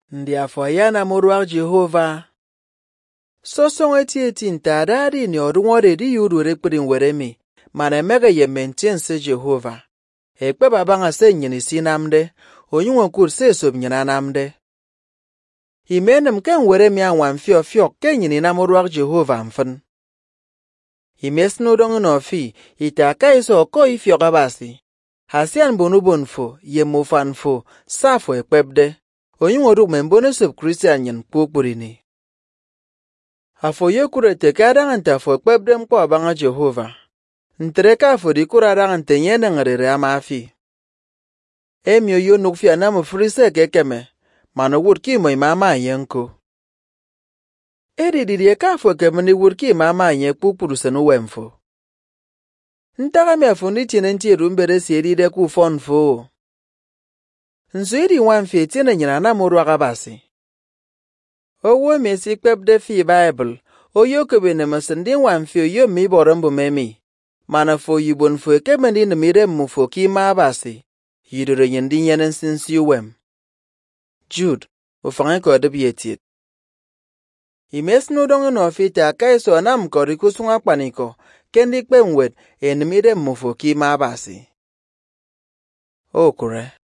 Ndi afoyana murwak Jehova. Sosong eti ntadari ni orungore di yuru rekprin weremi. Mana mega ye mentense Jehova. Ekpe babanga se nyini sinamde. Onyungo kur se sob nyinanamde. Himenem ken weremi anwan fiok ken nyini na murwak Jehova mfen. Himesnu dong no fi. Itaka iso ko ifiok abasi. Hasian bonubon fo. Ye mofan fo. Safo ekpebde. Onyungo duk membone sub Christian yen kukburini. Afo ye kurete kadanganta fo ekpebde mko abanga Jehova. Ntreka afo di kuradangante nyene ngerere amafi. Emyo yo nukfia na mfrise kekeme. Mano wurki mo imama yenko. Eri didie kafo kemeni wurki imama yen kukburusenu wemfo. Ntaka mi afo ni chinenti rumbere sieri de kufon fo. Nzuiri wanfi tine nyina na murwaka basi. Owo mesi kpebde fi Bible. Oyo kebene masendin wanfi oyo mi borombo memi. Mana fo yibon fo kemendi nemire mufo ki ma basi. Yidore yendi yenen sinsi wem. Jude, ufange ko de bietit. Imesnu dongo no fita kaiso anam koriku sunga paniko. Kendi kpemwet enimire mufo ki ma basi. Okure.